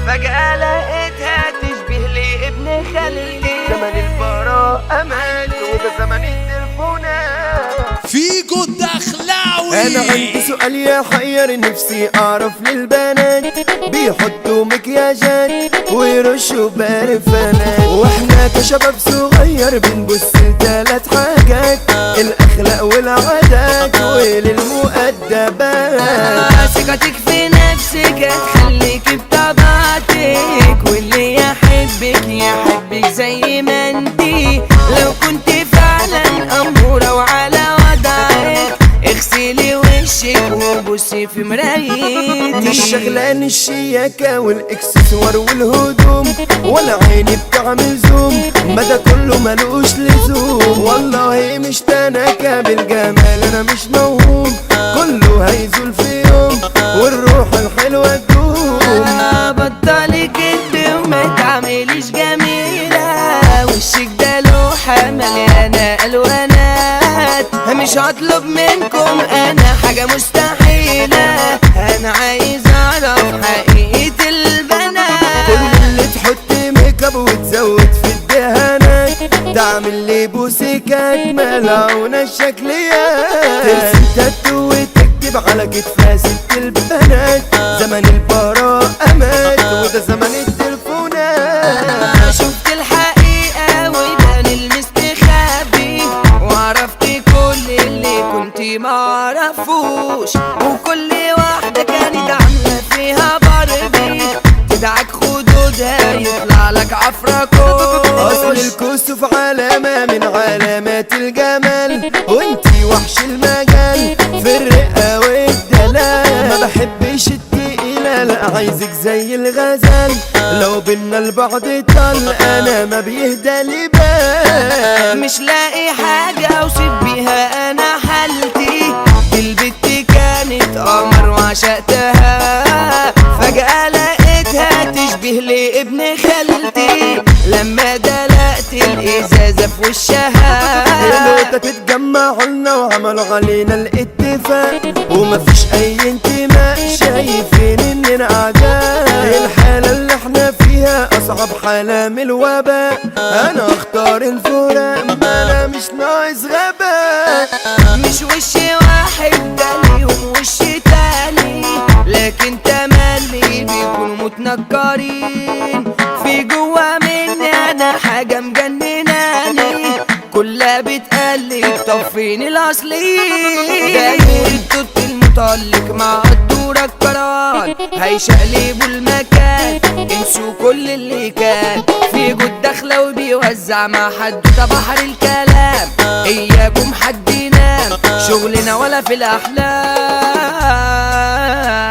فجأة لقيتها تشبه لي ابن خالتي. زمن البراء أمل وده زمن التليفونات. فيجو الدخلاوي. انا عندي سؤال يحير نفسي اعرف للبنات، بيحطوا مكياجات ويرشوا برفانات، واحنا كشباب صغير بنبص لثلاث حاجات: الاخلاق والعادات وللمؤدبات. ثقتك في نفسك هتخليك بطبيعتك، واللي يحبك يحبك زي ما انتي. لو كنت فعلا أمورة وعلى وضعك، اغسلي وشك وبصي في مرايتي. مش شغلان الشياكة والاكسسوار والهدوم، ولا عيني بتعمل زوم، ما ده كله ملوش لزوم. والله مش تناكة بالجمال انا مش موهوم، كله هيزول في يوم والروح الحلوة تدوم. بطلي كدب وما تعمليش جميلة، وشك ده لوحة مليانة ألوانات. مش هطلب منكم أنا حاجة مستحيلة، أنا عايز أعرف حقيقة البنات. كل اللي تحط ميك اب وتزود في الدهانات، تعمل لي بوسيكات ملعونة الشكليات، ترسم تاتو وتكتب على كتفها ست البنات. زمن البراءة مات وده زمن التليفونات. شفت الحقيقة ويبان المستخبي، وعرفت كل اللي كنت معرفوش، وكل واحدة كانت عاملة فيها باربي، تدعك خدودها يطلع لك عفركوش. اصل الكسوف علامة من علامات الجمال، وانتي وحش المجال في الرقة والدلال. ما بحبش التقيلة، لا عايزك زي الغزال، لو بينا البعض طل انا ما بيهدى لي بال. مش لاقي حاجة اوصف بيها انا حالتي، البت كانت قمر وعشقتها، فجأة لقيتها تشبه لي ابن خالتي، لما دلقت الازازة في وشها. الوقت تتجمعوا لنا وعملوا علينا الاتفاق، ومفيش اي انتماء، شايفين اننا اعداء. الحالة اللي احنا فيها اصعب حالة من الوباء، انا اختار الفراق، انا مش ناقص غباء. مش وش واحد ده ليهم وش تاني، لكن تملي بيكونوا متنكرين. في جوا مني انا حاجة مجنناني، كلها بتقلب طب فين الاصلي؟ ده نور التوت المطلق مع الدورة الكران، هيشقلبوا المكان انسوا كل اللي كان. في جود داخلة وبيوزع مع حدوتة بحر الكلام، اياكم حد ينام شغلنا ولا في الاحلام.